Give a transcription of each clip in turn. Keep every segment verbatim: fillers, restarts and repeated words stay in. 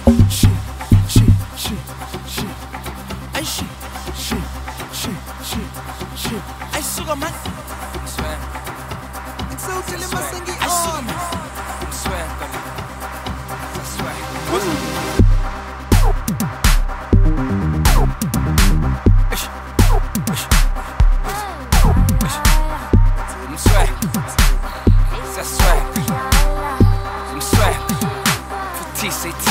shit, shit, shit, shit. Ay shit, shit, shit, shit, shit. Ay suka man. Swear. Ngizowuthela masengi Ay suka on. man. Swear. I swear. I'm swag. That's swag. I'm swag. T C T.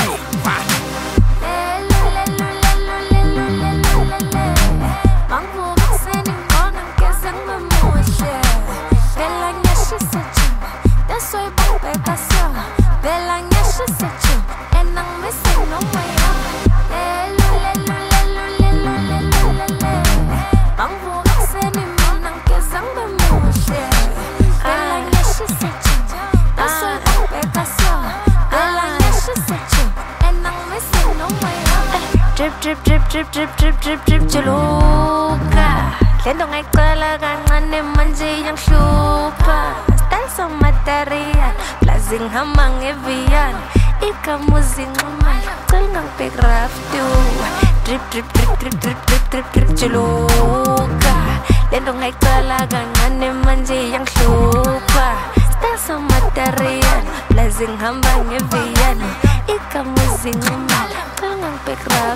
Drip, drip, drip, drip, drip, drip, drip, drip, juluka. Lendo ngay kalagangan ni manje yang shupa. Style sa material, blazing hamang evian. Ika muzing umay, kal ngang pigraf tu. Drip, drip, drip, drip, drip, drip, drip, drip, juluka. Lendo ngay kalagangan ni manje yang shupa. Style sa material, blazing hamang evian. Ika muzing umay, kal ngang pigraf.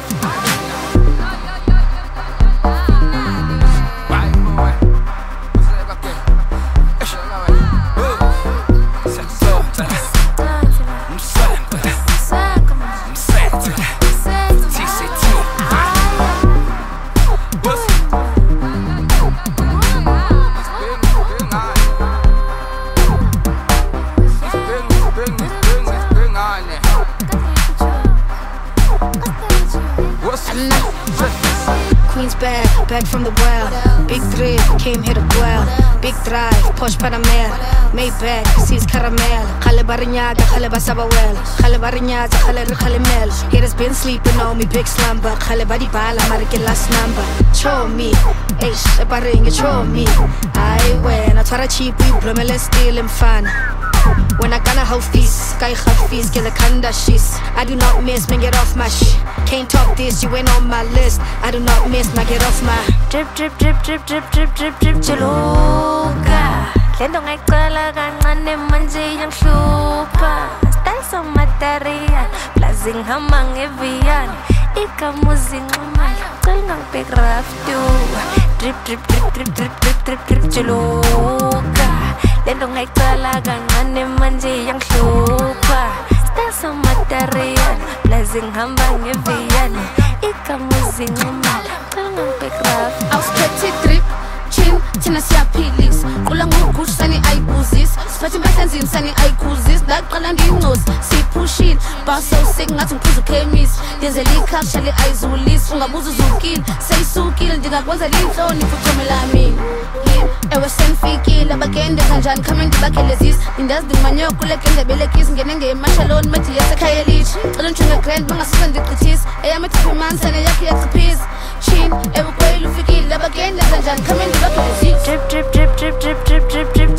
Queen's bag, back from the well. Big drip, came here to dwell. Big drive, Porsche Panamera. Maybach, sees caramel. Khale barinyaga, khale basabawel. Khale barinyaga, khale rikhalemel. Haters been sleeping on me, big slumber. Khale badi bala, marike last number. Show me, eish, baringa, show me. I win, I try to cheap, we blumele still in fun. When I gonna hold feast, sky feast, get the kanda shis. I do not miss, man, get off my shit. Can't talk this, you ain't on my list. I do not miss, man, get off my Drip, drip, drip, drip, drip, drip, drip, drip, juluka. Lendo ngay kalagangan ni manje yang shupa. Style sa material, blazing hamang evian. Ika muzing umay, kal ngang pigraf tu. Drip, drip, drip, drip, drip, drip, drip, drip, juluka. Lendo ngay kalagangan ni manje yang shupa. Style sa material, blazing hamang evian. Ika muzing umay, kal ngang pigraf. Auspetit drip, chin, tina siyaphilisa. Qula ngokush sani ayibuzisa. Siphathe impahla sani ayikuzisa. Ndaqala nginqosi, siphushile. Baso sick ngathi ngiphuza ukhemisi. Ngenzela ikhakha le ayizulisa. Ungabuza uzukile, seyisukile ndingakwenza linhloni futhomela mina. Ewe senfikile abagende kanjani khame ngibakhelezisa. Indazi ndimanyoko leke ndebelekisa ngene ngemashaloni methi yasekhaya lithi. Cela ntshonge grand bangasiza ndichithisa. Eyami ethi phimansane yakhe yachiphisa. Chin, ewe kweli ufikile abagende kanjani khame ngibakhelezisa. Drip, drip, drip, drip, drip, drip, drip, drip,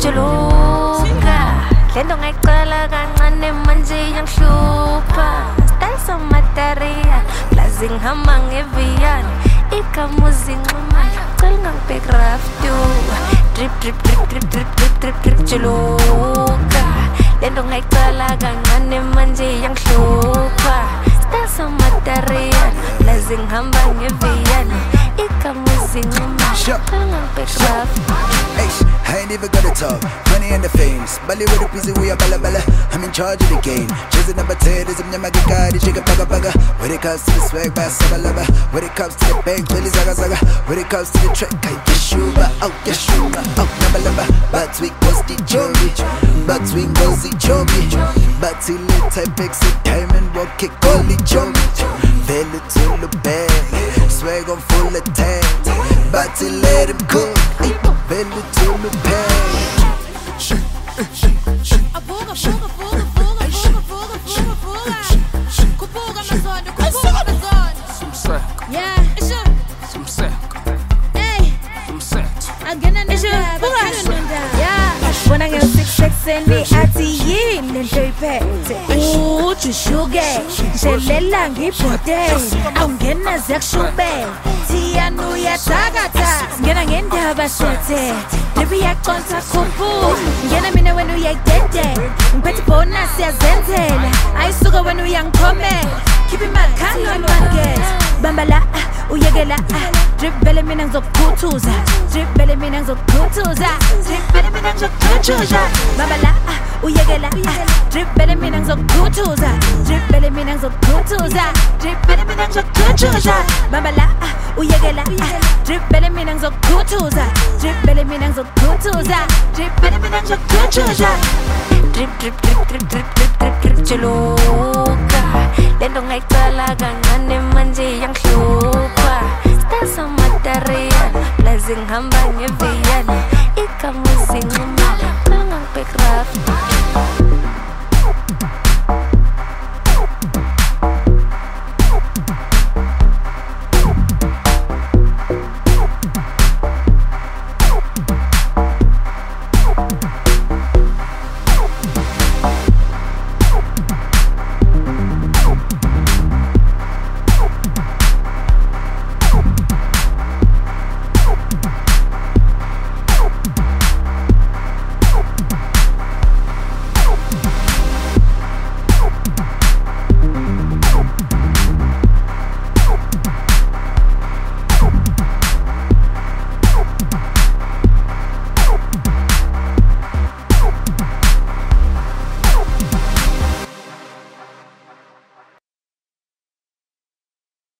juluka. Lendo ngay kalagangan ni manje yang shupa. Style sa material, blazing hamang evian. Ika muzing umay, kal ngang pigraf tu. Drip, drip, drip, drip, drip, drip, drip, drip, juluka. Lendo ngay kalagangan ni manje yang shupa. Style sa material, blazing hamang evian. Ika muzing umay, kal ngang pigraf. I ain't even gotta talk, money and the fame. Bali with a piece we are bala bala. I'm in charge of the game. Chasing number ten, is a nyamagikari, shake a paga paga. When it comes to the swag, bass sabalaba. When it comes to the bank, really zaga zaga. When it comes to the track, I get shuba, oh get shuba, oh number lamba. But we goes the jolly, but we goes the jolly. But till it type X diamond walk it golly jolly. Fell it to the bag, swag on full of tag. But till let him cook. Belly to the bag. Shit, shit, shit. A buga, buga, buga, buga, buga, buga, buga, buga. Kubuga mazone, kubuga mazone. Some sack. Yeah, it's a. Some sack. Hey, Some sack. again and It's a again. buga. Yeah, when I get six six and the ati yin and three packs. Ooh, shushuke Shelela ngibhode Awungena zekshube Tiyanu yatakata Ngena ngendaba sethe Libi yakonta kubu Ngena mina wenu yayidede Ngiphethe bonus yazenzela Ayisuka wenu yangikhomela Keep in my color market Bamba la, uyeke la Drip vele mina ngizokukhuthuza Drip vele mina ngizokukhuthuza Drip vele mina ngizokukhuthuza Bamba la, uyeke la Drip vele mina ngizokukhuthuza Drip vele mina ngizokukhuthuza Drip vele mina ngizokukhuthuza Bamba la, uyeke la Drip vele mina ngizokukhuthuza Drip vele mina ngizokukhuthuza Drip vele mina ngizokukhuthuza Drip drip drip drip drip drip drip drip juluka Lento ngayicala kancane manje yangihlupha Style sama material Blazing hamba ngeviyana Ikamuzinquma